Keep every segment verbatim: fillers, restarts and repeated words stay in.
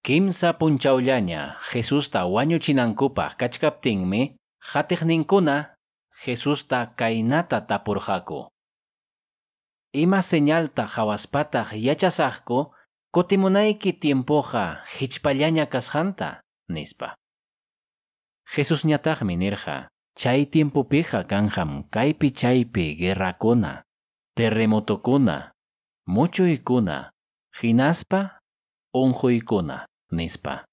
Kimsa punchawllaña Jesusta wañuchinankupaq kachkaptinmi qatiqninkuna Jesusta kaynata tapurqaku. Ima señalta hawaspataq yachasaqku kutimunayki tiempoqa hichpallaña kasqanta nispa. Jesusñataqmi nirqa chay tiempopiqa kanham kaypi chaypi guerrakuna, terremotokuna, muchuykuna, hinaspa unquykuna nispa.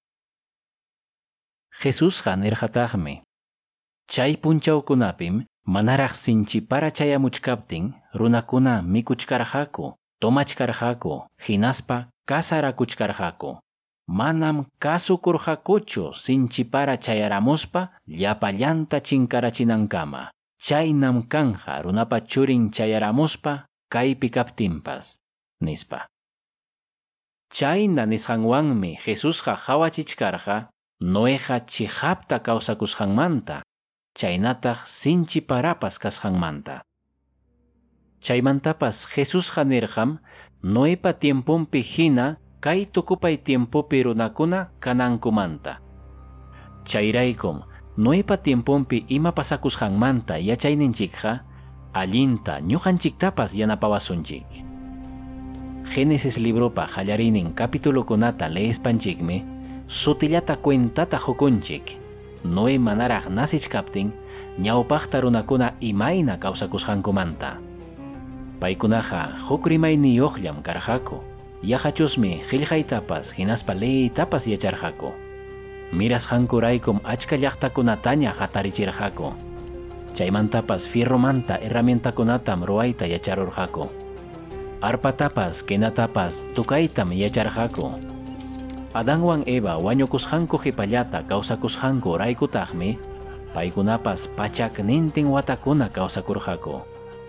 Jesusqa nirqataqmi chay punchawkunapim manaraq sinchipara chayamuchkaptin runakuna mikuchkarqaku, tomachkarqaku, hinaspa kasarakuchkarqaku. Manam kasukurqakuchu sinchipara chayaramuspa llapallanta chinkarachinankama. Chaynam kanja runapa churin chayaramuspa kaypi kaptinpas nispa. Chayna nisqanwanmi Jesusqa hawachichkarqa Noeqa chihapta kawsakusqanmanta, chaynataq sinchiparapas kasqanmanta. Chaymantapas Jesusqa nirqam Noepa tiempumpi hina kay tukupay tiempopi runakuna kanankumanta. Chayraykum Noepa tiempumpi ima pasakusqanmanta yachayninchikqa allinta ñuqanchiktapas yanapawasunchik. Génesis libropa qallariynin capítulokunata leespanchikmi sutillata cuentata hukunchik. Noe manaraq nasichkaptin ñawpaqta runakuna imayna kawsakusqankumanta. Paykunaqa huk rimayniyuqllam karqaku. Yaqachusmi qillqaytapas hinaspa leytapas yacharqaku. Mirasqankuraykum achka llaqtakunataña hatarichirqaku. Chaymantapas fierromanta herramientakunatam ruwayta yacharurqaku. Arpatapas kenatapas tukaytam yacharqaku. Adanwan Eva wañukusqanku qhipallata kawsakusqanku raykutaqmi paykunapas pachaknintin watakuna kawsakurqaku.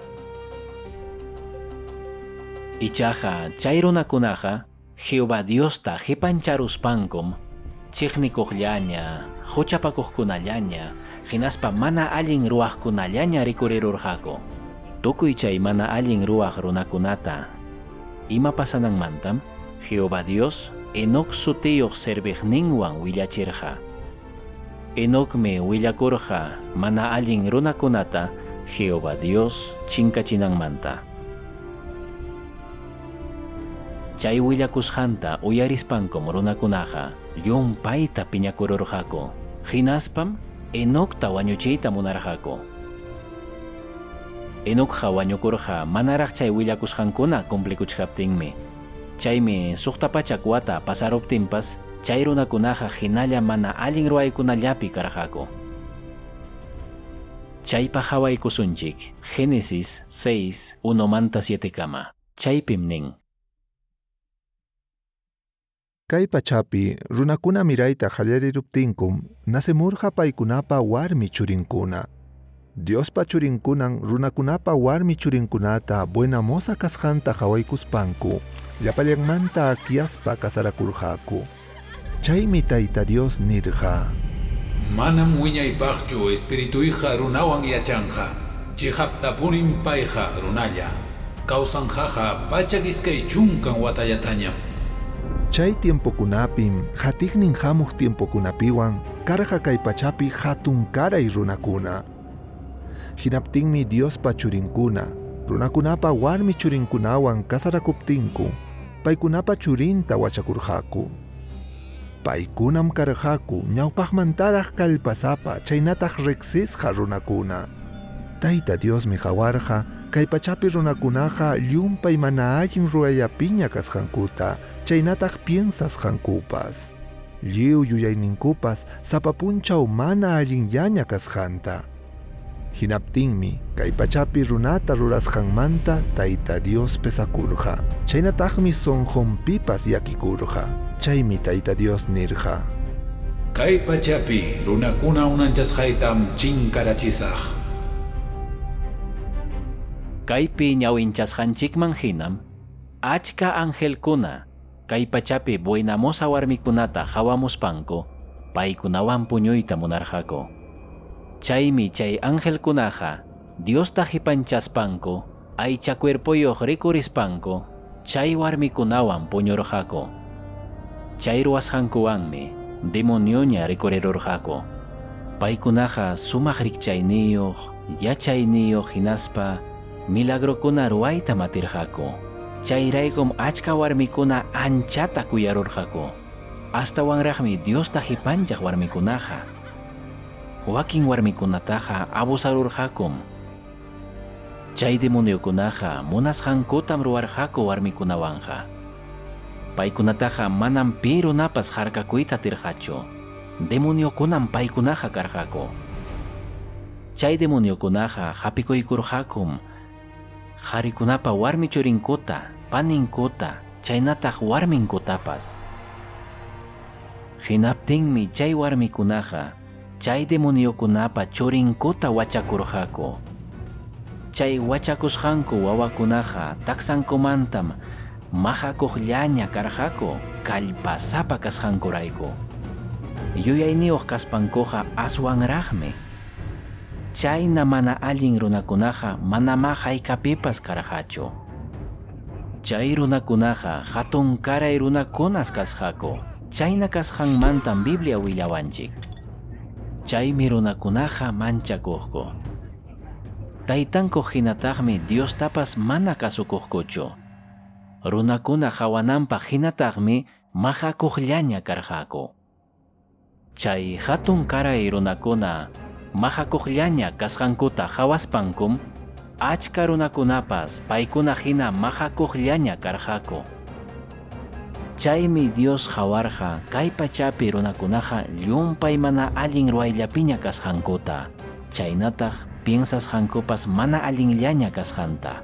Ichaqa chay runakunaqa Jehová Diosta qipancharuspankum chiqnikuqllaña, huchapakuqkunallaña, hinaspa mana allin ruwaqkunallaña rikurirurqaku. Tukuy chay mana allin ruwaq runakunata ima pasananmantam Jehová Dios Enoc sutiyuq serviqninwan willachirqa. Enocmi willakurqa mana allin runakunata Jehová Dios chinkachinanmanta. Chay willakusqanta uyarispankum runakunaqa llumpayta piñakururqaku. Hinaspam Enocta wañuchiyta munarqaku. Enocqa wañukurqa manaraq chay willakusqankuna cumplikuchkaptinmi. Chaymi suqtapachak wata pasaruptinpas chay runakunaqa hinalla mana allin ruwaykunallapi karqaku. Chaypa hawaykusunchik Génesis seis, uno manta siete kama. Chaypim nin. Kay pachapi runakuna mirayta qallariruptinkum nasimurqa paykunapa warmi churinkuna. Diospa churinkunan runakunapa warmi churinkunata buena moza kasqanta qhawaykuspanku llapallanmanta akyaspa kasarakurqaku. Chaymi Tayta Dios nirqa. Manam wiñaypaqchu espirituyqa runawan yachanqa. Chihaptapunin payqa runalla. Kawsanqaqa pachak iskay chunkan watallatañam. Chay tiempokunapim hatiqnin hamuq tiempokunapiwan karqa kay pachapi hatun karay runakuna. Hinaptinmi Diospa churinkuna, runakunapa warmi churinkunawan kasarakuptinku, paykunapa churinta wachakurqaku. Paykunam karqaku ñawpaqmantaraq kallpasapa chaynataq riqsisqa runakuna. Tayta Diosmi qawarqa kay pachapi runakunaqa llumpay mana allin ruwayapiña kasqankuta, chaynataq piensasqankupas. Lliw yuyayninkupas sapapunchaw mana allin yaña kasqanta. Hinaptinmi kay pachapi runata rurasqanmanta Tayta Dios pesakurqa. Chaynataqmi sonqonpipas yakikurqa. Chaymi Tayta Dios nirqa. Kay pachapi runakuna unanchasqaytam chinkarachisaq. Kaypi ñawinchasqanchikman hinam achka angelkuna kay pachapi buenamosa warmikunata hawamuspanku paykunawan puñuyta munarqaku. Chaymi chay angelkunaqa Diosta qipanchaspanku aycha cuerpoyoq rikurispanku chay warmikunawan puñurqaku. Chay ruwasqankuwanmi demonioña rikurrirurqaku. Paykunaqa sumaq rikchayniyuq, yachayniyuq hinaspa milagrokuna ruwayta matirqaku. Chayraykum achka warmikuna anchata kuyarurqaku. Astawanraqmi Diosta hipanchaq warmikunaqa. Wakin warmikunataqa abusarurqakum. Chay demoniokunaqa munasqankutam ruwarqaku warmikunawanqa. Paykunataqa manam pi runapas harkakuyta tirqachu. Demoniokunam paykunaqa karqaku. Chay demoniokunaqa hapikuykurqakum qharikunapa warmi churinkuta, paninkuta, chaynataq warminkutapas. Hinaptinmi chay warmikunaqa chay demoniokunapa churinkuta wachakurqaku. Chay wachakusqanku wawakunaqa taksankumantam mahakuqllaña karqaku kallpasapa kasqankurayku. Yuyayniyuq kaspankuqa aswanraqmi. Chayna mana allin runakunaqa manama hayk'apipas karqachu. Chay runakunaqa hatun karay runakunas kasqaku. Chayna kasqanmantam Biblia willawanchik. Chaymi runakunaqa manchakuqku. Taytanku hinataqmi Diostapas mana kasukuqkuchu. Runakuna hawananpaq hinataqmi mahakuqllaña karqaku. Chay hatun karay runakuna mahakuqllaña kasqankuta hawaspankum achka runakunapas paykuna hina mahakuqllaña karqaku. Chaymi Dios hawarqa kay pachapi runakunaqa llumpay mana allin ruwayllapiña kasqankuta. Chaynataq piensasqankupas mana allinllaña kasqanta.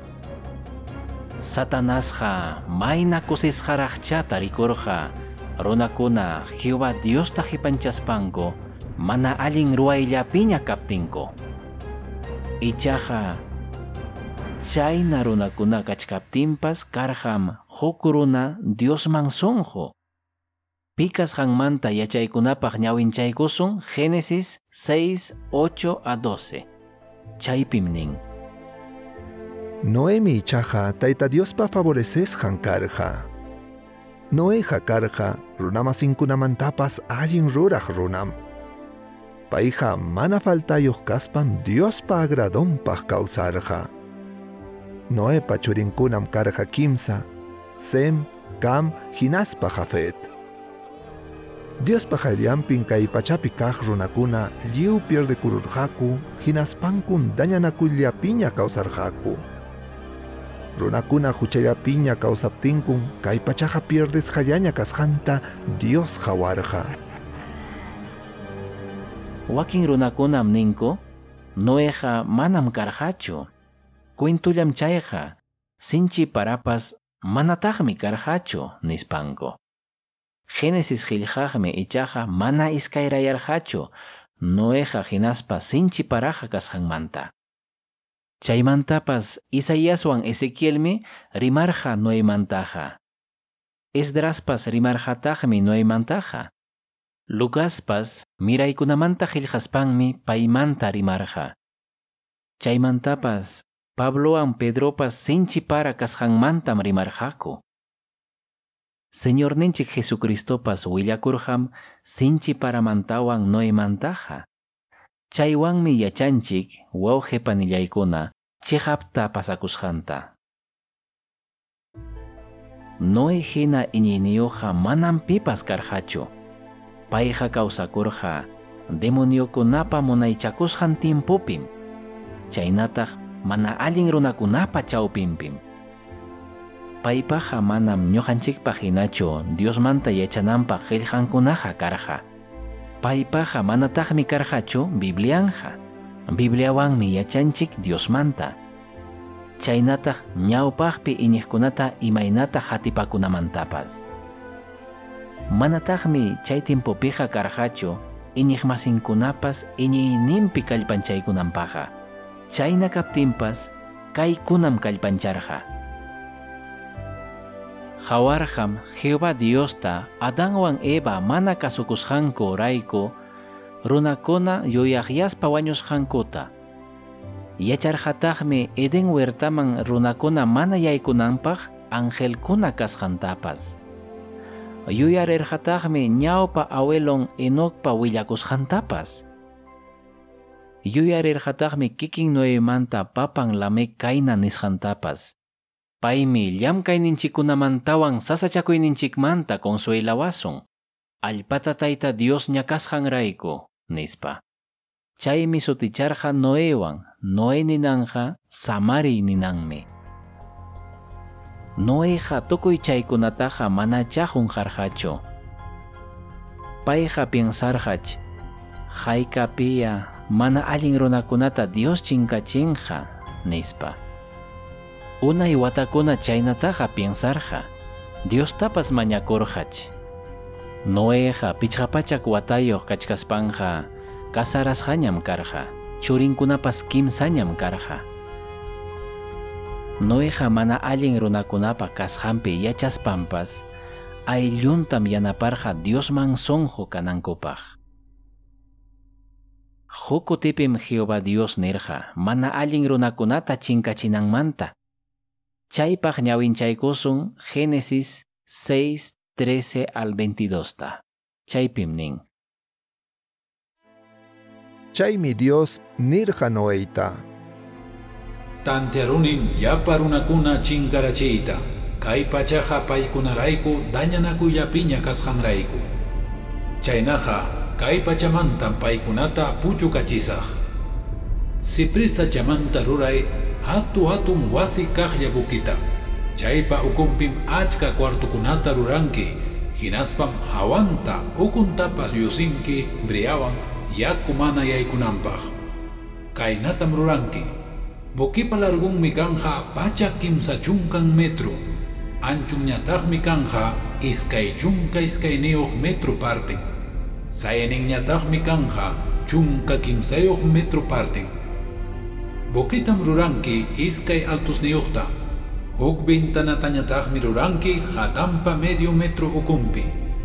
Satanasqa mayna kusisqaraqchata rikurqa runakuna Jehová Diosta hipanchaspanku mana allin ruwayllapiña kaptinku. Ichaqa chayna runakuna kachkaptinpas karqam huk runa Diosman sunqu. Pikasqanmanta yachaykunapaq ñawinchaykusun Génesis seis, ocho a doce. Chaypim nin: Noemi ichaqa Tayta Diospa favorecesqan karqa. Noeqa karqa runamasinkunamantapas allin ruraq runam. Payqa mana faltayuq kaspam Diospa agradonpaq kawsarqa. Noepa churinkunam karqa kimsa: Sem, Cam, hinaspa Jafet. Diospa qayllanpin kay pachapi kaq runakuna lliw pierdekururqaku, hinaspankun dañanakullapiña kawsarqaku. Runakuna huchallapiña kawsaptinkun kay pachaqa pierdesqallaña kasqanta Dios hawarqa. Wakin runakunam ninku Noeqa manam karqachu. Cuentullam chayqa sinchi parapas manataqmi karqachu nispanku. Génesis qillqaqmi ichaqa mana iskayrayarqachu Noeqa hinaspa sinchi paraqa kasqanmanta. Chaymantapas Isaíaswan Ezequielmi rimarqa Noemantaqa. Esdraspas rimarqataqmi Noemantaqa. Lucaspas miraykunamanta qillqaspanmi paymanta rimarqa. Chaymantapas Pablowan Pedropas sinchi para kasqanmantam rimarqaku. Señorninchik Jesucristopas willakurqam sinchi paramantawan Noemantaqa. Chaywanmi yachanchik wawqi panillaykuna chihapta pasakusqanta. Noe hina iñiyniyuqa manam pipas karqachu. Payqa kawsakurqa demoniokunapa munaychakusqan tiempupim. Chaynataq mana allin runakunapa chawpinpim. Paypaqa manam ñuqanchikpaq hinachu Diosmanta yachananpaq qillqankunaqa karqa. Paypaqa manataqmi karqachu Biblianja. Bibliawanmi yachanchik Diosmanta. Chaynataq ñawpaqpi iñiqkunata imaynata hatipakunamantapas. Manataqmi chay timpupiqa karqachu iñiqmasinkunapas iñiyninpi kallpanchaykunanpaqa. Chayna kaptinpas kaykunam kallpancharqa. Hawarqam Jehová Diosta Adanwan Eva mana kasukusqanku rayku runakuna yuyaqyaspa wañusqankuta. Yacharqataqmi Eden huertaman runakuna mana yaykunanpaq angelkuna kasqantapas. Yuyarirqataqmi ñawpa awelon Enocpa willakusqantapas. Yuyarirqataqmi kikin Noemanta papan Lamec kayna nisqantapas. Paymi llamkayninchikkunamantawan sasachakuyninchikmanta consuelawasun. Allpata Tayta Dios ñakasqanrayku nispa. Chaymi suticharqa Noewan, Noe ninanja Samari ninanmi. Noeqa tukuy chaykunataqa manacha qunqarqachu. Payqa piensarqach, haykapiya mana allin runakunata Dios chinkachinqa nispa. Unay watakuna chaynataqa piensarqa, Diostapas mañakurqach. Noeqa pichqapachak watayuq kachkaspanqa kasarasqañam karqa, churinkunapas kimsañam karqa. Noeqa mana allin runakunapa kasqanpi yachaspanpas aylluntam yanaparqa Diosman sonqu kanankupaq. Huk kutipim Jehová Dios nirqa mana allin runakunata chinkachinanmanta. Chaypaq ñawinchaykusun Génesis seis, trece al veintidós ta. Chaypim nin. Chaymi Dios nirqa Noeita. Tantiarunin yapa runakuna chinkarachiyta, kay pachaqa paykunarayku dañanakullapiña kasqanrayku. Chaynaqa kay pachamantam paykunata puchukachisaq. Cipresa chamanta ruray hatu hatun wasi kaqlla bukita. Chaypa ukunpim achka kwartukunata ruranki, hinaspam hawanta ukuntapas yusinki briawan yaku mana yaykunanpaq. Kaynatam ruranki. Bukipa largunmi kanja pacha kimsa chunkan metro. Anchunñataqmi kanja iskay chunka iskayniyuq metro parten. Sayaninñataqmi kanja chunka kimsayuq metro parten. Bukitam ruranki iskay altusniyuqta. Huk ventanatañataqmi ruranki hatampa medio metro ukumpi.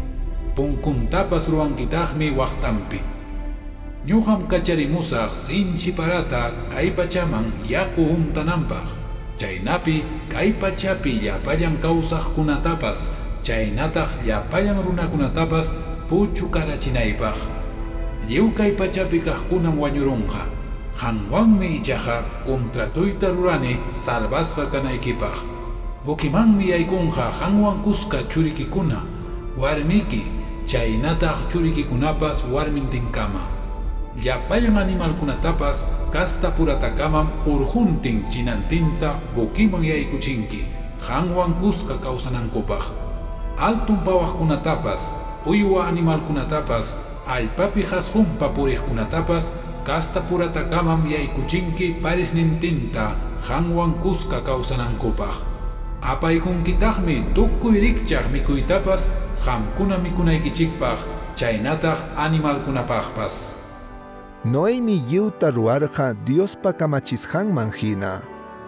Punkuntapas ruankitaqmi waqtampi. Ñuqam kacharimusaq sinchi parata kay pachaman yaku juntananpaq. Chaynapi kay pachapi llapayan kawsaqkunatapas, chaynataq llapayan runakunatapas puchu karachinaypaq. Lliw kay pachapi kaqkunan wañurunqa. Qanwanmi ichaqa kontratuyta rurani salvasqa kanaykipaq. Bukimanmi yaykunqa qanwan kuska churikikuna, warmiki, chaynataq churikikunapas warmintinkama. Llapayan animalkunatapas kasta puratakamam urjuntin chinantinta bukiman yaykuchinki, qanwan kuska kawsanankupaq. Altun pawaqkunatapas, uywa animalkunatapas, allpapi hasqunpa puriqkunatapas kasta puratakamam yaykuchinki parisnintinta qanwan kuska kawsanankupaq. Apaykunkitaqmi tukuy rikchaq mikuytapas qamkuna mikunaykichikpaq, chaynataq animalkunapaqpas. Noemi yuta ruarqa Diospa kamachisqanman hina.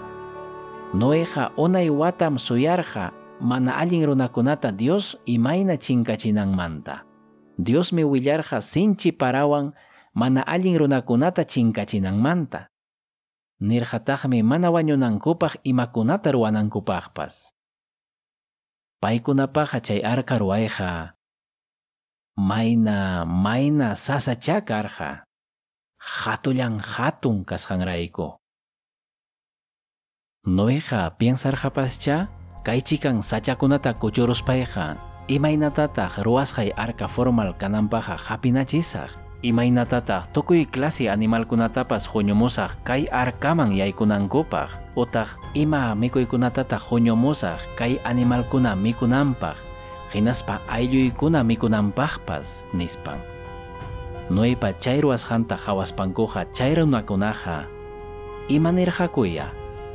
Noeqa unay watam suyarqa mana allin runakunata Dios imayna chinkachinanmanta. Diosmi willarqa sinchi parawan mana allin runakunata chinkachinanmanta. Nirqataqmi mana wañunankupaq imakunata ruwanankupaqpas. Paykunapaqa chay arka ruwayqa mayna mayna sasacha karqa. Hatullan hatun kasqanrayku. Noeqa piensarqapascha kaychikan sachakunata kuchuruspayqa imaynatataq ruwasqay arka formal kananpaqa hapinachisaq, imaynatataq tukuy clase animalkunatapas huñumusaq kay arkaman yaykunankupaq, utaq ima mikuykunatataq huñumusaq kay animalkuna mikunanpaq, hinaspa aylluykuna mikunanpaqpas nispan. Noepa chay ruwasqanta hawaspankuqa chay runakunaqa imanirqakuya.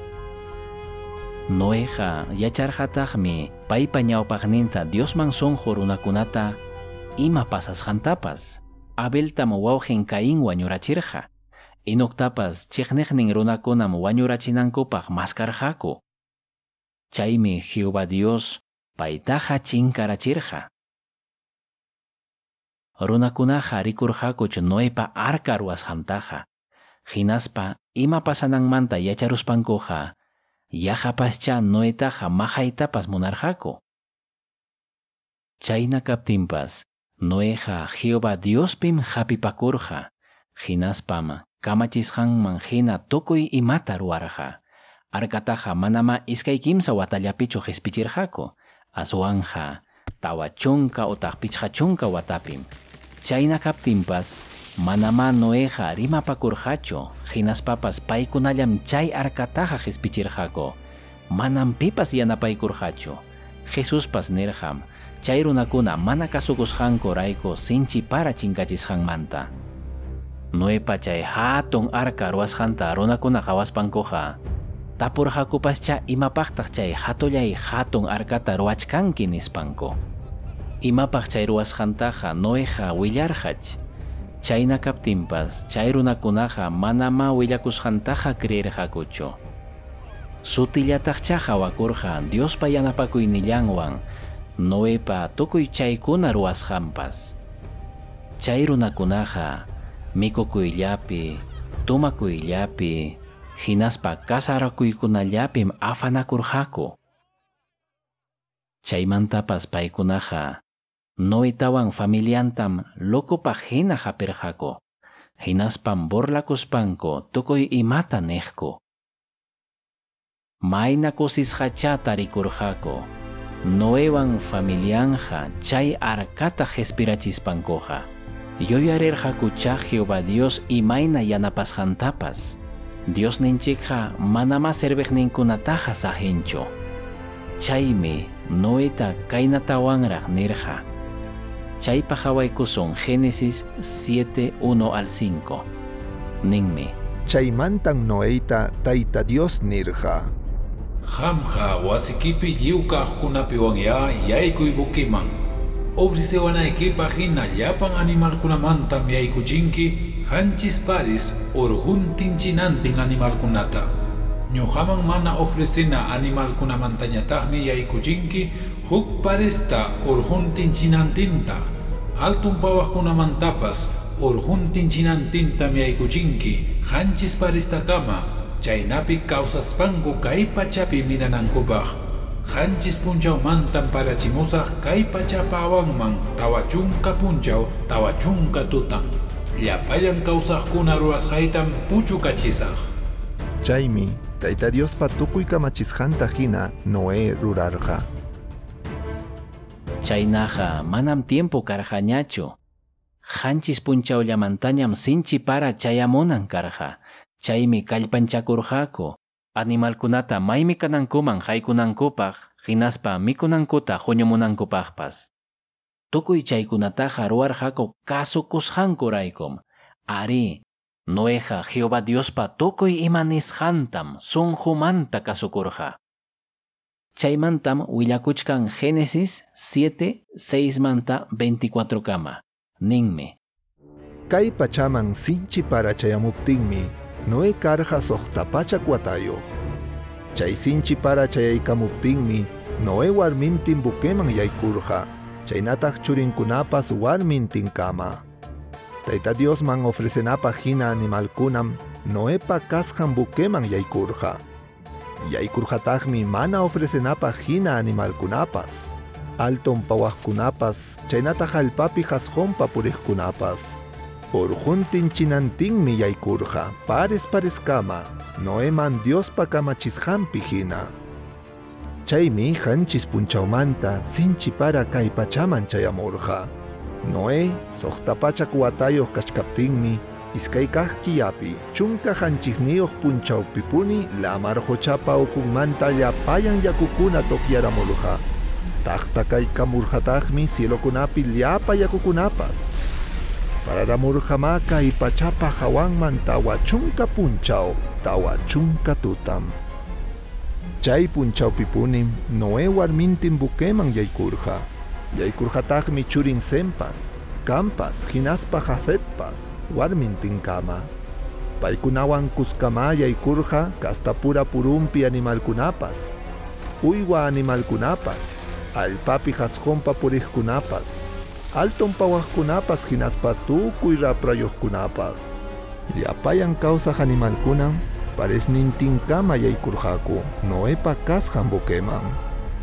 Noeqa yacharqataqmi paypa ñawpaqninta Diosman sonqu runakunata ima pasasqantapas. Abeltam wawqin Caín wañurachirqa. Enoctapas chiqniqnin runakunam wañurachinankupaq maskarqaku. Chaymi Jehová Dios paytaqa chinkarachirqa. Runakunaqa rikurqakuchu Noepa arka ruwasqantaqa. Hinaspa ima pasananmanta yacharuspankuqa yaqapascha Noetaqa maqaytapas munarqaku. Chayna kaptinpas, Noeja Jehová Diospim hapipakurja, hinaspam kamachisqanman hina tukuy imata ruwarja. Arkataja manama iskay kimsa watallapichu hispichirjako, aswanja tawa chunka utaq pichqa chunka watapim. Chayna kaptinpas, manama Noeja rimapakurjachu, hinaspapas paykunallam chay arkataja hispichirjako, manam pipas yanapaykurjachu. Jesuspas nirjam, chay runakuna mana kasukusqanku rayku sinchi para chinkachisqanmanta. Noepa chay hatun arka ruwasqanta runakuna qhawaspankuqa, tapurqakupascha imapaqtaq chay hatullay hatun arkata ruwachkanki nispanku. Imapaq chay ruwasqantaqa Noeja willarqach. Chayna kaptinpas chay runakunaqa manama willakusqantaqa creerqakuchu. Sutillataqcha hawakurqa Diospa yanapakuynillanwan Noepa tukuy chaykuna ruwasqanpas. Chay runakunaqa mikukuyllapi, tumakuyllapi, hinaspa kasarakuykunallapim afanakurqaku. Chaymantapas paykunaqa Noetawan familiantam lokupa hina hapirqaku, hinaspam burlakuspanku tukuy imata niqku. Mayna kusisqacha tarikurqaku, Noewan familianja chay arkata qespirachispankuqa. Yuyarirqakucha Jehová Dios imayna yanapasqantapas. Dios ninchikqa manama serviqninkunataqa sahinchu. Chaymi Noeta kaynatawanraq nirqa. Chaypa hawaykusun Génesis siete, uno al cinco. Ninmi. Chaymantan Noeita Tayta Dios nirqa. Hamja wasikipi lliwkaqkunapiwan ya yaykuy bukiman. Ofrecewanaykipa hina llapan animalkunamantam yaykuchinki hanchis paris urjuntinchinantin animalkunata. Ñuqaman mana ofrecina animalkunamantañataqmi yaykuchinki huk parista urjuntinchinantinta. Altun pawaqkunamantapas urjuntinchinantintam yaykuchinki hanchis parista kama. Chaynapi kawsaspanku kay pachapi miranankupaq. Hanchis punchaw mantam parachimusaq kay pachapa awanman tawa chunka punchaw tawa chunka tutan. Llapallan kawsaqkuna ruwasqaytam puchukachisaq. Chaymi Tayta Diospa tukuy kamachisqanta hina Noé rurarqa. Chaynaqa manam tiempo karqañachu. Hanchis punchawllamantañam sinchi para chayamunan karqa. Chaymi kallpanchakurqaku. Animalkunata maymi kanankuman haykunankupaq, hinaspa mikunankuta huñumunankupaqpas. Tukuy chaykunataqa ruwarqaku kasukusqankuraykum. Ari, Noeja Jehová Diospa tukuy ima nisqantam sunqumanta kasukurqa. Chaymantam willakuchkan Génesis siete, seis manta veinticuatro kama. Ninmi. Kay pachaman sinchi para chayamuptinmi Noé karqa soqta pachak watayoq. Chay sinchi para chayaykamuptinmi Noé warmintin bukeman yaykurqa. Chaynataq churinkunapas warmintin kama. Tayta Diosman ofrecenapaq hina animalkunam Noépa kasqan bukeman yaykurqa. Yaykurqataqmi mana ofrecenapaq hina animalkunapas. Alton pawaqkunapas chaynataq allpapi hasqonpa puriqkunapas. Urjuntinchinantinmi yaykurqa pares pares kama Noeman Diospa kamachisqanpi hina. Chaymi hanchis punchawmanta sinchi para kay pachaman chayamurqa. Noé soqta pachak watayoq kachkaptinmi iskay kaq killapi chunka hanchisniyuq punchawpipuni lamar huchapa ukunmanta llapayan yakukuna tokyaramurqa. Taqta kaykamurqataqmi cielokunapi llapa yakukunapas. Pararamurqama kay pachapa hawanman tawa chunka punchaw, tawa chunka tutam. Chay punchawpipunim Noé warmintin bukeman yaykurqa. Yaykurqataqmi churin Sempas, Campas, hinaspa Jafetpas, warmintin kama. Paykunawan kuskama yaykurqa kasta pura purumpi animalkunapas, uywa animalkunapas, allpapi hasqonpa puriqkunapas, alton pawaqkunapas hinaspa tukuy raprayoqkunapas. Llapayan kawsaq animalkunan paresnintin kama yaykurqaku Noépa kasqan bukeman.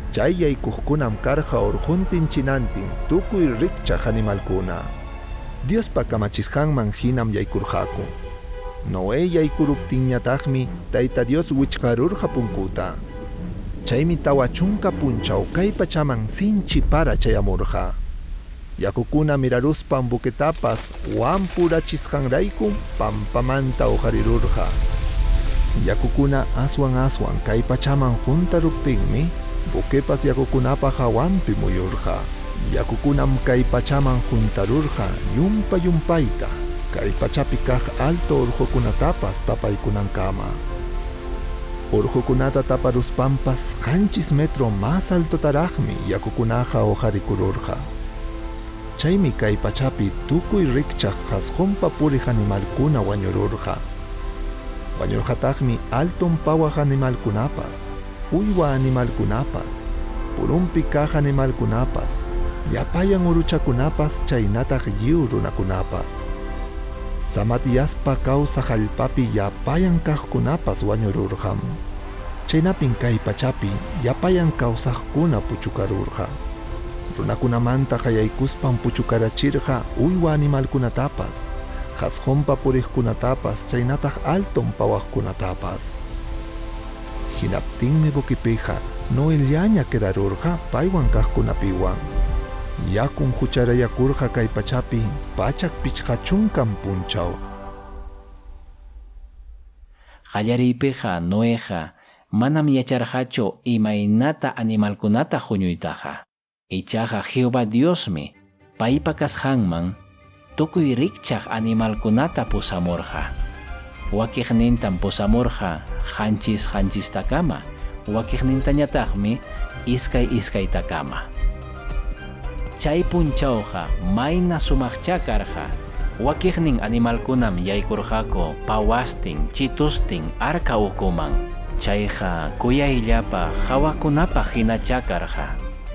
Chay yaykuqkunam karqa urjuntin chinantin tukuy rikchaq animalkuna. Diospa kamachisqanman hinam yaykurqaku. Noé yaykuruptinñataqmi Tayta Dios wichqarurqa punkuta. Chaymi tawa chunka punchaw kay pachaman sinchi para chayamurqa. Yakukuna miraruspam buquetapas wampurachisqanraykum pampamanta uharirurqa. Yakukuna aswan aswan kay pachaman juntaruptinmi buquepas yakukunapa hawampi muyurqa. Yakukunam kay pachaman juntarurqa yumpa yumpayta. Kay pachapi kaq alto urqukunatapas tapaykunankama. Urqukunata taparuspampas qanchis metro más altotaraqmi yakukunaqa uqarikururqa. Chaymi kay pachapi tukuy rikchaq qasqunpa puriq animalkuna wañururqa. Wañurqataqmi alton pawaq animalkunapas, uywa animalkunapas, purunpi kaq animalkunapas, llapayan uruchakunapas chaynataq lliw runakunapas. Samatiyaspa kawsaq allpapi llapayan kaqkunapas wañururqam. Chaynapin kay pachapi llapayan kawsaqkuna puchukarurqa. Runakunamanta qayaykuspan puchukarachirqa uywa animalkunatapas, qasqunpa puriqkunatapas chaynataq alton pawaqkunatapas. Hinaptinmi bukipiqa Noellaña quedarurqa paywan kaqkunapiwan. Yakun hucharayakurqa kay pachapi pachak pichqa chunkan punchaw. Qallariypiqa Noeqa manam yacharqachu imaynata animalkunata huñuytaqa. Ichaqa Jehová Diosmi paypa kasqanman tukuy rikchaq animalkunata pusamurqa. Wakiqnintam pusamurqa qanchis qanchista-kama, wakiqnintañataqmi iskay iskayta-kama. Chay punchawqa mayna sumaqcha karqa, wakiqnin animalkunam yaykurqaku pawastin, chitustin, arka ukuman. Chayqa kuyayllapa hawakunapa hinacha karqa.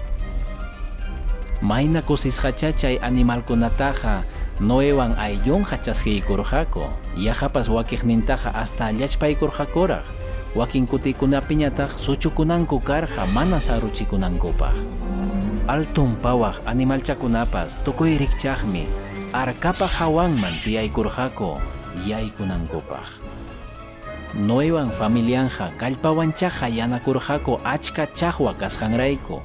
Mayna kusisqacha chay animalkunataqa Noewan ayllunqa chaskiykurqaku, yahapas wakiqnintaqa hasta llachpaykurqakuraq, wakin kutikunapiñataq suchukunanku karqa mana saruchikunankupaq. Altun pawaq animalchakunapas tukuy rikchaqmi arkapa hawanman tiyaykurqaku yaykunankupaq. Noewan familianqa kallpawanchaqa yanakurqaku achka chaqwa kasqanrayku.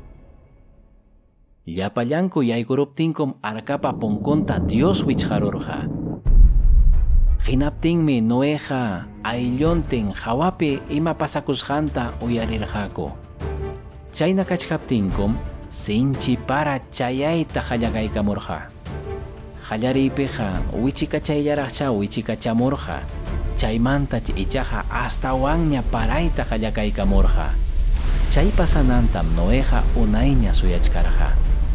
Llapallanku yaykuruptinkum arkapa punkunta Dios wichqarurqa. Hinaptinmi Noeqa aylluntin hawapi ima pasakusqanta uyarirqaku. Chayna kachkaptinkum sinchi para chayayta qallakaykamurqa. Qallariypiqa wichikachayllaraqcha wichikachamurqa. Chaymanta ichaqa astawanña parayta qallakaykamurqa. Chay pasanantam Noeqa unayña suyachkarqa.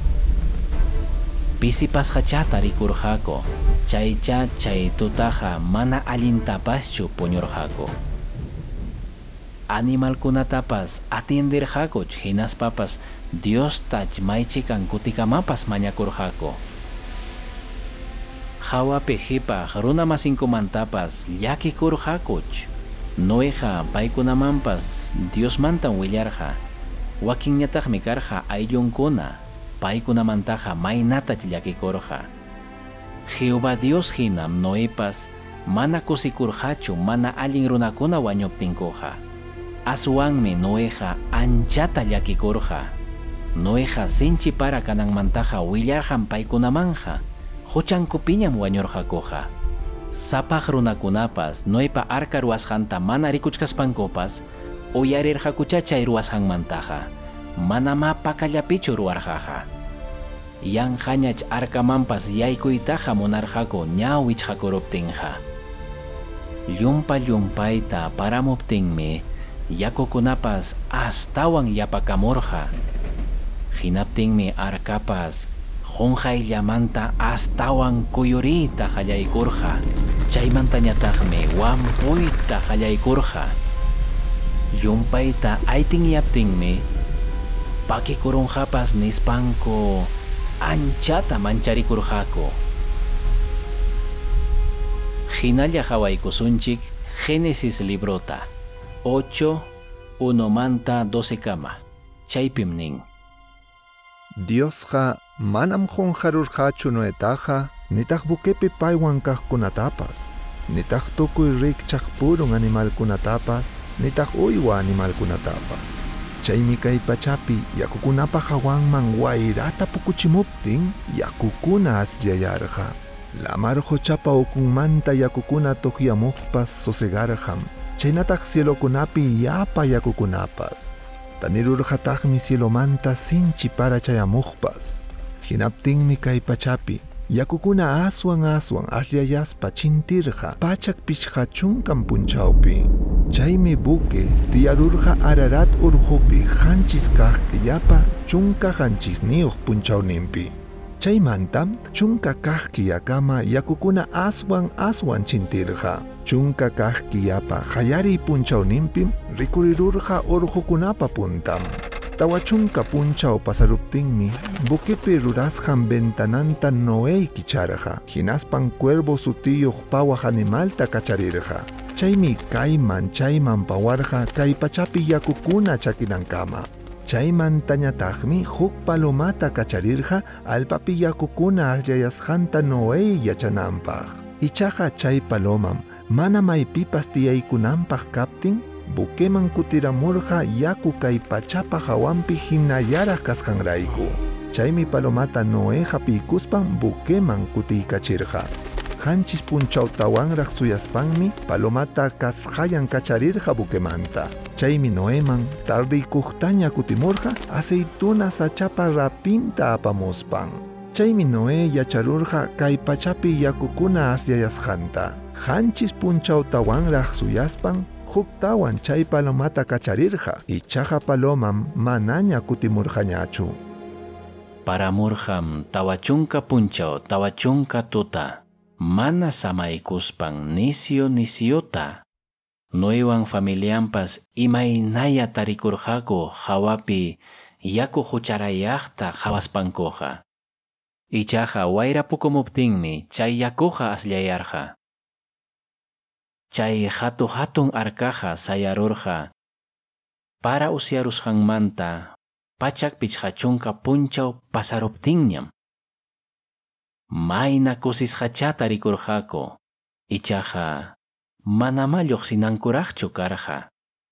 Pisipasqachata rikurqaku, chaycha chay tutaqa mana allintapaschu puñurqaku. Animalkunatapas atiendirqakuch hinaspapas Diostach maychikan kutikamapas mañakurqaku. Hawapi hipaq runa masinkumantapas llakikurqakuch. Noeqa paykunamanpas Diosmantan willarqa, wakinñataqmi karqa ayllunkuna. Paykunamantaqa maynatach llakikurqa. Jehová Dios hinam Noepas mana kusikurqachu mana allin runakuna wañuptinkuqa. Aswanmi Noeqa anchata llakikurqa. Noeqa sinchi para kananmantaqa willarqan paykunamanja, huchankupiñam wañurqakuqa. Sapaq runakunapas Noepa arka ruwasqanta mana rikuchkaspankupas uyarirqakucha chay ruwasqanmantaqa. Manama pakallapichu ruwarqaqa. Yanqañach arkamanpas yaykuytaqa munarqaku ña wichqakuruptinqa. Llumpa llumpayta paramuptinmi yakukunapas astawan yapakamurqa. Hinaptinmi arkapas qunqayllamanta astawan kuyuriyta qallaykurqa. Chaymantañataqmi wampuyta qallaykurqa. Llumpayta aytinyaptinmi pakikurunqapas nispanku anchata mancharikurqaku. Hinalla hawaykusunchik Génesis librota ocho, uno manta doce kama. Chaypim nin: Diosqa manam qonqarurqachu Noetaqa nitaq bukepi paywan kaqkunatapas, nitaq tukuy rikchaq purun animalkunatapas, nitaq uywa animalkunatapas. Chaymi kay pachapi yakukunapa hawanman wayrata pukuchimuptin yakukuna aslliyarqa. Lamar hochapa ukunmanta yakukuna tuqyamuqpas sosegarqam. Chaynataq cielokunapi yapa yakukunapas. Tanirurqataqmi cielomanta sinchi para chayamuqpas. Hinaptinmi kay pachapi yakukuna aswan aswan aslliyaspa chintirqa pachak pichqa chunkan punchawpi. Chaymi buque tiyarurqa Ararat urqupi qanchis kaqki yapa chunka qanchisniyuq punchawninpi. Chaymantam chunka kaqki yakama yakukuna aswan aswan chintirqa. Chunka kaqki yapa qayari punchawninpim rikurirurqa urqukunapa puntam. Tawa chunka punchaw pasaruptinmi buquepi rurasqan ventananta Noé kicharqa. Hinaspan cuervo sutiyuq pawaq animalta kacharirqa. Chaymi kayman chayman pawarqa kay pachapi yakukuna chakinankama. Chaymantañataqmi huk palomata kacharirqa alpapi yakukuna allayasqanta Noé yachananpaq. Ichaqa chay palomam mana maypipas tiyaykunanpaq kaptin buqueman kutiramurqa yaku kay pachapa hawanpi hinallaraq kasqanrayku. Chaymi palomata Noé hapiykuspan buqueman kutiykachirqa. Qanchis punchawtawanraq suyaspanmi palomata kasqayan kacharirqa buquemanta. Chaymi Noéman tardiykuqtaña kutimurqa aceituna sachapa rapinta apamuspan. Chaymi Noé yacharurqa kay pachapi yakukuna asyayasqanta. Qanchis punchawtawanraq suyaspan huktawan chay palomata kacharirqa. Ichaqa palomam manaña kutimurqañachu. Paramurqam tawa chunka punchaw tawa chunka tuta. Mana samaykuspan nisio nisiota. Noewan familianpas imaynaya tarikurqaku hawapi yaku hucharayaqta hawaspankuqa. Ichaqa wayra pukumuptinmi chay yakuqa aslliyarqa. Chay hatu hatun arkaqa sayarurqa para usyarusqanmanta pachak pichqa chunka punchaw pasaruptinñam. Mayna kusisqachata rikurqaku. Ichaqa manama lluqsinankuraqchu karqa.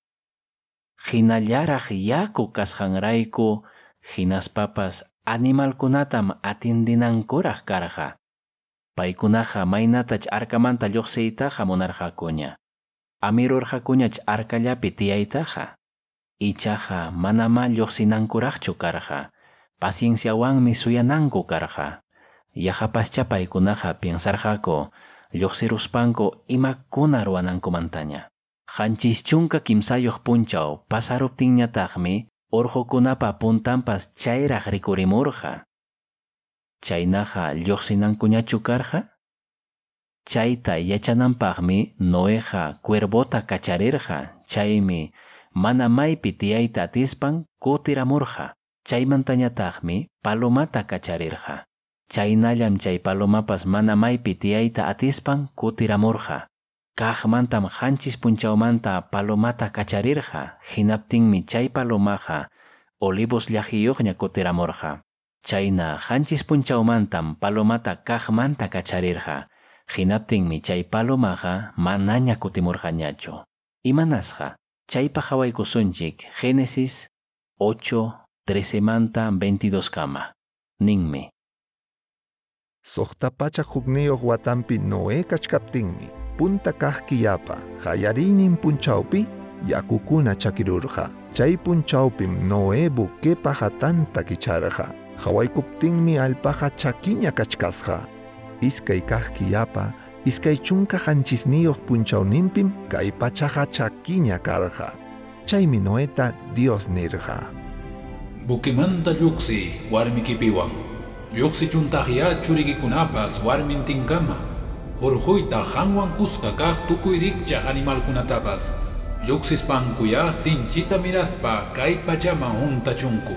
Hinallaraq yaku kasqanrayku hinaspapas animalkunatam atindinankuraq karqa. Paykunaqa maynatach arkamanta lluqsiytaqa munarqakuña. Amirurqakuñach arkallapi tiyaytaqa. Ichaqa manama lluqsinankuraqchu karqa. Pacienciawanmi suyananku karqa. Yahapaschá paykunaqa piensarqaku lluqsiruspanku imakuna ruwanankumantaña. Qanchis chunka kimsayuq punchaw pasaruptinñataqmi urqukunapa puntanpas chayraq rikurimurqa. Chaynaqa lluqsinankuñachu karqa? Chayta yachananpaqmi Noéqa cuervota kacharirqa. Chaymi mana maypi tiyayta atispan kutiramurqa. Chaymantañataqmi palomata kacharirqa. Chaynallam chay palomapas mana maypi tiyayta atispan kutiramurqa. Kaqmantam qanchis punchawmanta palomata kacharirqa. Hinaptinmi chay palomaqa olivos llaqiyuqña kutiramurqa. Chayna qanchis punchawmantam palomata kaqmanta kacharirqa. Hinaptinmi chay palomaqa manaña kutimurqañachu. Imanasqa chaypa hawaykusunchik Génesis ocho, trece manta veintidós kama. Ninmi. Soqta pachak hukniyuq watanpi Noé kachkaptinmi punta kaqki yapa qayariynin punchawpi yakukuna chakirurqa. Chay punchawpim Noé buquepa hatanta kicharqa. Hawaykuptinmi alpaqa chakiña kachkasqa. Iskay kaqki yapa iskay chunka qanchisniyuq punchawninpim kay pachaqa chakiña karqa. Chaymi Noéta Dios nirqa. Buquemanta lluqsi warmikipiwan. Lluqsi chuntaqya churikikunapas warmintinkama. Urquyta hanwan kusqa kaq tukuy rikchaq animalkunatapas. Lluqsispankuya sinchita miraspa kay pachaman huntachunku.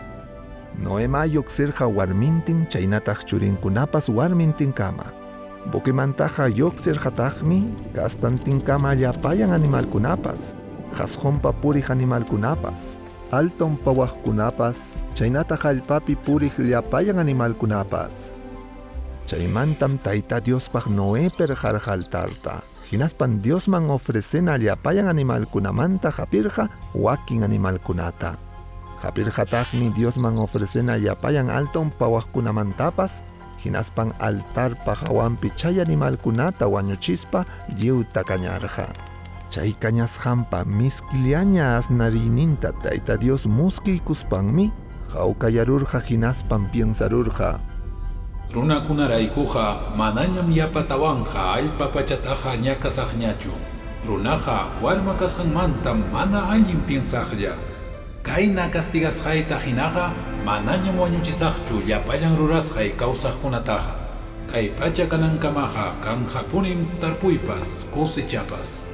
Noema lluqsirqa warmintin chaynataq churinkunapas warmintinkama. Buquemantaqa lluqsirqataqmi kastantinkama llapayan animalkunapas. Qasqunpa puriq animalkunapas. alton pawaqkunapas, chaynata hallpapi puriq llapayan animalkunapas. Chaymantam Tayta Diospaq Noé perjarqa altarta. Hinaspan Diosman ofrecena llapayan animalkunamanta hapirqa wakin animalkunata. Hapirqataqmi Diosman ofrecena llapayan alton pawaqkunamantapas, hinaspan altarpa hawanpi chay animalkunata wañuchispa lliwta kañarqa. Chay kañasqanpa misk'illaña asnariyninta Tayta Dios muskiykuspanmi hawkallarurqa hinaspan piensarurqa. Runakunaraykuqa manañam yapatawanja allpa pachataqa ñakasaqñachu. Runaqa warma kasqanmantam mana allin piensaqlla. Kayna castigasqayta hinaqa manañam wañuchisaqchu llapallan rurasqay kawsaqkunataqa. Kay pacha kanankamaqa kanhapunim tarpuypas cosechapas.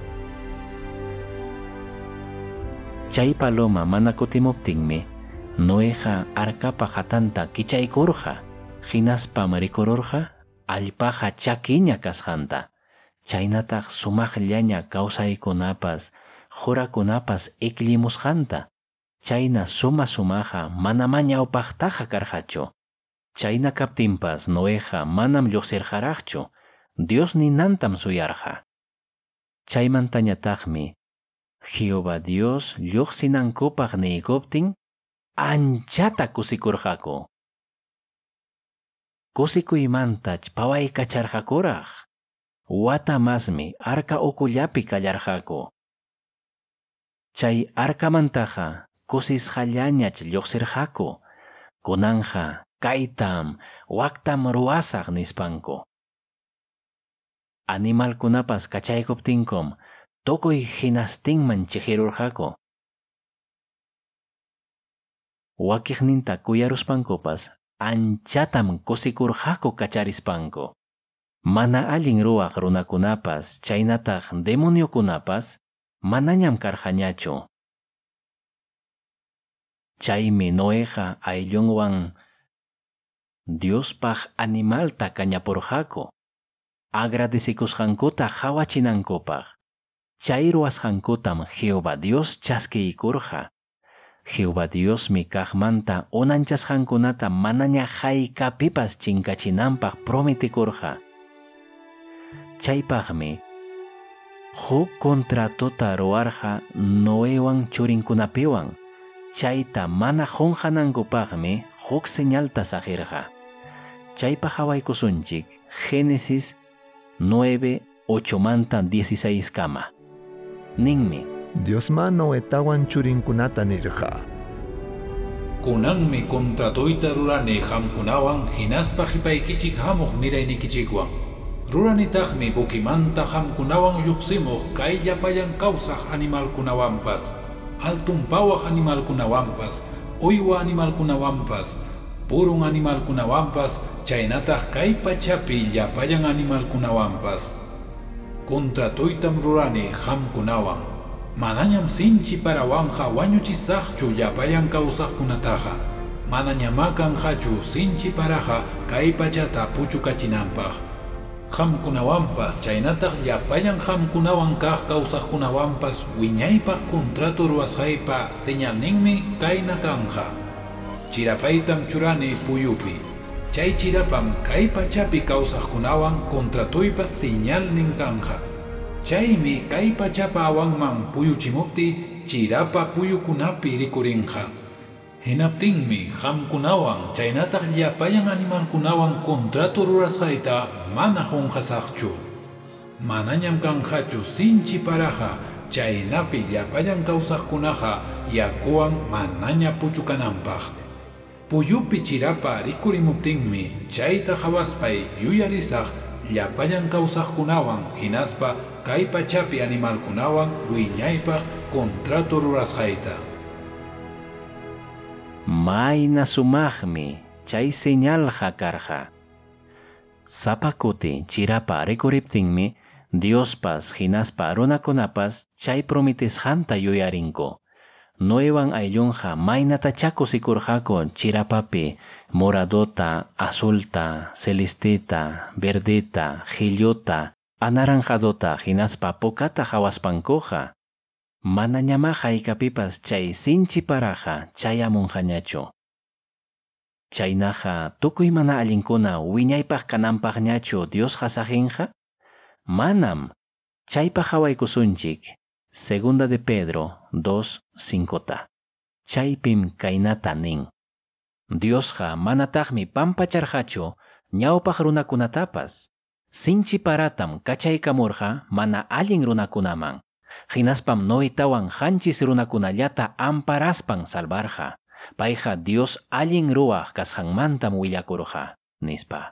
Chay paloma mana kutimuptinmi Noeqa arcapa hatanta kichaykurqa. Hinaspam rikururqa allpaqa chakiña kasqanta. Chaynataq sumaqllaña kawsaykunapas jurakunapas ikllimusqanta. Chayna suma sumaqa manama ñawpaqtaqa karqachu. Chayna kaptinpas Noeqa manam lluqsirqaraqchu. Dios ninantam suyarqa. Chaymantañataqmi Jehová Dios lluqsinankupaq niykuptin anchata kusikurqaku. Kusikuymantach pawaykacharqakuraq. Wata masmi arka ukullapi kallarqaku. Chay arkamantaqa kusisqallañach lluqsirqaku. Kunanja kaytam waktam ruwasaq nispanku. Animalkunapas kachaykuptinkum tukuy hinastinman chihirurqaku. Wakiqninta kuyaruspankupas anchatam kusikurqaku kacharispanku. Mana allin ruwaq runakunapas chaynataq demoniokunapas manañam karqañachu. Chaymi Noeqa ayllunwan Diospaq animalta kañapurqaku. Agradecikusqankuta hawachinankupaq. Chay ruwasqankutam Jehová Dios chaskiykurqa. Jehová Diosmi kaqmanta unanchasqankunata manaña haykapipas chinkachinanpaq prometikurqa. Chaypaqmi huk contratuta ruwarqa Noewan churinkunapiwan. Chayta mana qunqanankupaqmi huk señalta saqirqa. Chaypa hawaykusunchik Génesis nueve, ocho manta dieciséis kama. Ninmi Diosma Noetawan churinkunata nirqa. Kunanmi contratoyta rurani hamkunawan hinaspa qhipaykichik hamuq miraynikichikwan. Ruranitaqmi bukimanta hamkunawan lluqsimuq kay llapayan kawsaq animalkunawanpas, altunpawaq animalkunawanpas, uywa animalkunawanpas, purun animalkunawanpas, chaynataq kay pachapi llapayan animalkunawanpas. Contratoytam rurani hamkunawan. Manañam sinchi parawanja wañuchisaqchu llapayan kawsaqkunataqa. Manañamakanqachu sinchi paraqa kay pachata puchukachinanpaq. Hamkunawanpas chaynataq llapayan hamkunawan kaq kawsaqkunawanpas wiñaypaq contrato ruwasqaypa señalninmi kayna kanqa. Chirapaytam churani puyupi. Chay chirapam kay pachapi kawsaqkunawan contratoypas señalnin kanqa. Chaymi kay pachapa awanman puyuchimupti chirapa puyukunapi rikurinqa. Hinaptinmi hamkunawan chaynataq llapayan animalkunawan contrato rurasqayta mana qunqasaqchu. Manañam kanqachu sinchi paraqa chaynapi llapayan kawsaqkunaqa yakuwan manaña puchukananpaq. Puyupi chirapa rikurimuptinmi chayta hawaspay yuyarisaq llapayan kawsaqkunawan hinaspa kay pachapi animalkunawan wiñaypaq contrato rurasqayta. Mayna sumaqmi chay señalqa karqa. Sapakuti chirapa rikuriptinmi Diospas hinaspa runakunapas chay prometisqanta yuyarinku. Noewan ayllunqa maynata kusikurqaku chirapapi moradota, azulta, celestita, verdeta, gillota, anaranjadota hinaspa pukata hawaspankuqa. Mana ñamaja ikapipas chay sinchiparaja chayamunjañachu. Chaynaja tukuy mana allinkuna wiñaypaq kananpaqñachu Dios hasajinja? Manam. Chaypa hawaykusunchik. Segunda de Pedro dos cinco. Chaypim kaynata nin. Diosja manataqmi pampacharjachu ñawpaq runakunatapas. Sinchiparatam kachaykamurja mana allin runakunaman. Hinaspam Noetawan hanchis runakunallata amparaspan salvarja. Payja Dios allin ruwaq kasqanmantam willakurja, nispa.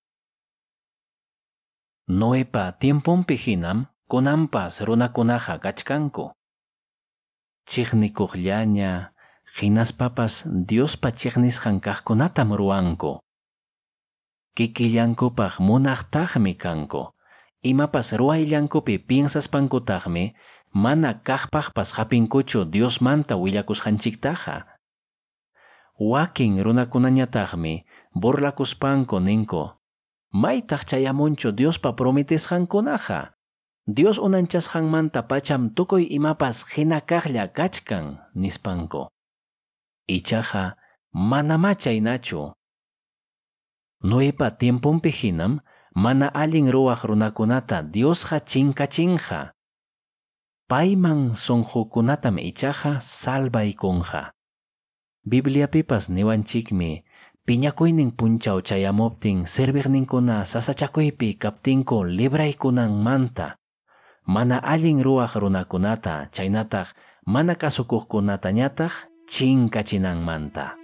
Noepa tiempunpi hinam kunanpas runakunaja kachkanku. Chiqnikuqllaña, hinaspapas Diospa chiqnisqan kaqkunatam ruwanku. Kikillankupaq munaqtaqmi kanku. Imapas ruwayllankupi piensaspankutaqmi mana kaqpaqpas hapinkuchu Diosmanta willakusqanchiktaqa. Wakin runakunañataqmi burlakuspanku ninku. Maytaq chayamunchu Diospa prometesqankunaqa. Dios unanchasqanmanta pacham tukuy imapas hina kaqlla kachkan nispanku. Ichaqa manama chaynachu. Noepa tiempunpi hinam mana allin ruwaq runakunata Diosqa chinkachinja. Payman sunqukunatam ichaqa salvaykunja. Bibliapipas niwanchikmi piñakuynin punchaw chayamuptin servirninkuna sasachakuypi kaptinku libraykunanmanta. Mana allin ruwaq runakunata chaynataq mana kasukuqkunatañataq chinkachinanmanta.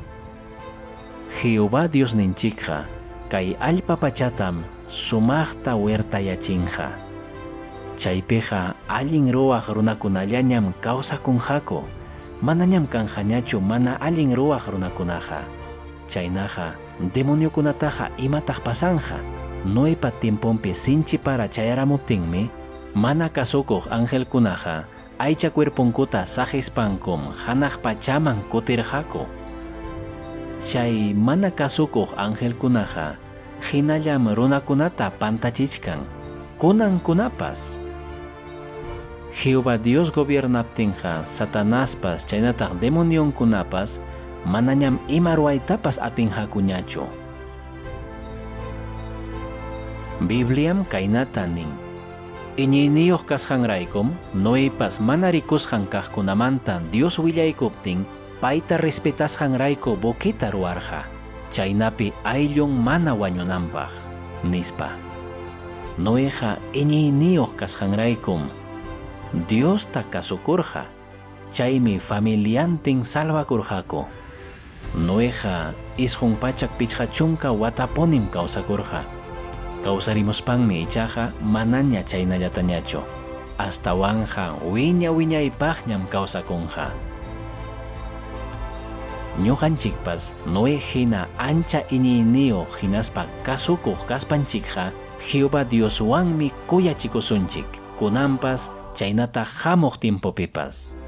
Jehová Dios ninchikja kay allpa pachatam sumaqta huertayachinja. Chaypiqa allin ruwaq runakunallañam kawsakunjaku. Manañam kanjañachu mana allin ruwaq runakunaja. Chaynaja demoniokunataja imataq pasanja. Noepa tiempunpi sinchipara chayaramuptinmi mana kasukuq angelkunaja aycha cuerpunkuta sahispankum hanaq pachaman kutirjaku. Chay mana kasukuq angelkunaja hinallam runakunata pantachichkan kunankunapas. Jehová Dios gobiernaptinja Satanaspas chaynataq demonionkunapas manañam ima ruwaytapas atinjakuñachu. Bibliam kaynata nin. Iñiyniyuq kasqanraykum Noepas mana rikusqan kaqkunamanta Dios willaykuptin payta respetasqanrayku bukita ruwarja. Chaynapi ayllun mana wañunanpaq nispa. Noeja iñiyniyuq kasqanraykum Diosta kasukurja. Chaymi familiantin salvakurjaku. Noeja isqun pachak pichqa chunka watapunim kawsakurja. Kawsarimuspanmi ichaqa manaña chaynallatañachu. Astawanja wiña wiñaypaqñam kawsakunja. Ñuqanchikpas Noe hina ancha iñiyniyuq hinaspa kasukuq kaspanchikqa Jehová Dioswanmi kuyachikusunchik kunanpas chaynata hamuq tiempopipas.